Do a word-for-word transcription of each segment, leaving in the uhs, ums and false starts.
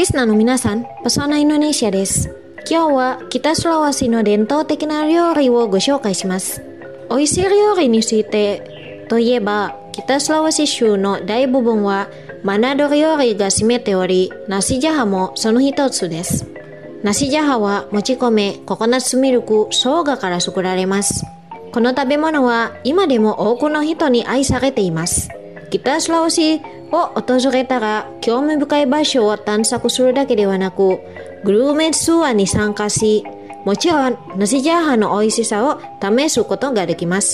リスナーの皆さん、パソナインドネシアです。今日は北スラワシの伝統的な料理をご紹介します。美味しい料理についてといえば、北スラワシ州の大部分はマナド料理が占めており、ナシジャハもその一つです。ナシジャハはもち米、ココナッツミルク、生姜から作られます。この食べ物は今でも多くの人に愛されています。北スラワシを訪れたら興味深い場所を探索するだけではなく、グルメツアーに参加し、もちろんナシジャハの美味しさを試すことができます。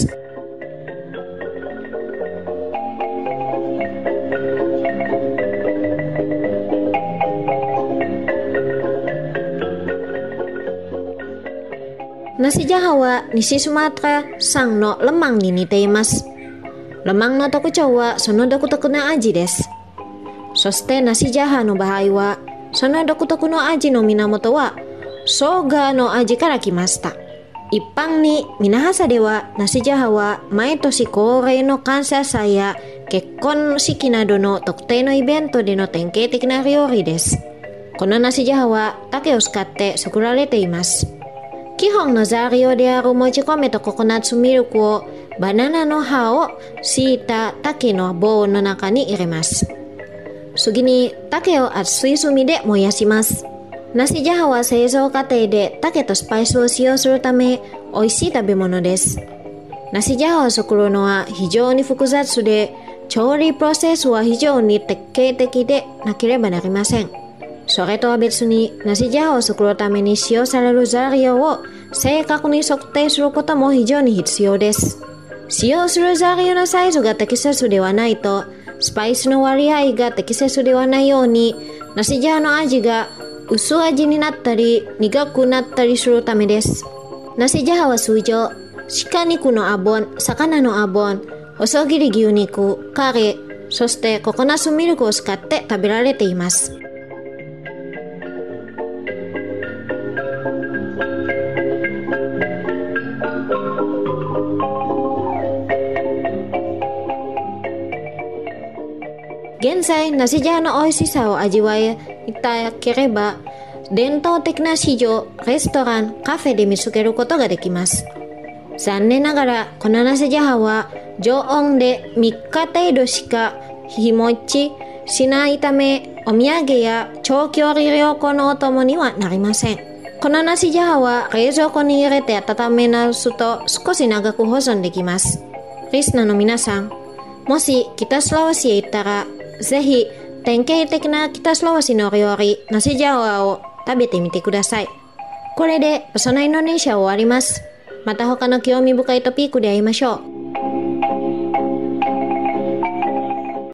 ナシジャハは西スマトラ産のレモンに似ています。レモンの特徴はその独特な味です。そしてナシジャハの場合は、その独特の味の源は生姜の味から来ました。一般にミナハサではナシジャハは毎年恒例の感謝祭や結婚式などの特定のイベントでの典型的な料理です。このナシジャハは竹を使って作られています。基本の材料であるもち米とココナッツミルクをバナナの葉を敷いた竹の棒の中に入れます。次に竹を熱い炭で燃やします。ナシジャハは製造過程で竹とスパイスを使用するため美味しい食べ物です。ナシジャハを作るのは非常に複雑で、調理プロセスは非常に徹底的でなければなりません。それとは別にナシジャハを作るために使用される材料を正確に測定することも非常に必要です。使用する材料のサイズが適切ではないと、スパイスの割合が適切ではないように、ナシジャハの味が薄味になったり苦くなったりするためです。ナシジャハは通常、鹿肉のアボン、魚のアボン、細切り牛肉、カレー、そしてココナッツミルクを使って食べられています。現在、ナシジャハの美味しさを味わいたければ、伝統的な市場、レストラン、カフェで見つけることができます。残念ながら、このナシジャハは常温でみっか程度しか日持ちしないため、お土産や長距離旅行のお供にはなりません。このナシジャハは冷蔵庫に入れて温め直すと少し長く保存できます。リスナーの皆さん、もし北スラワシへ行ったら、ぜひ典型的な北スラワシの料理ナシジャハを食べてみてください。これでパソナインドネシアを終わります。また他の興味深いトピックで会いましょう。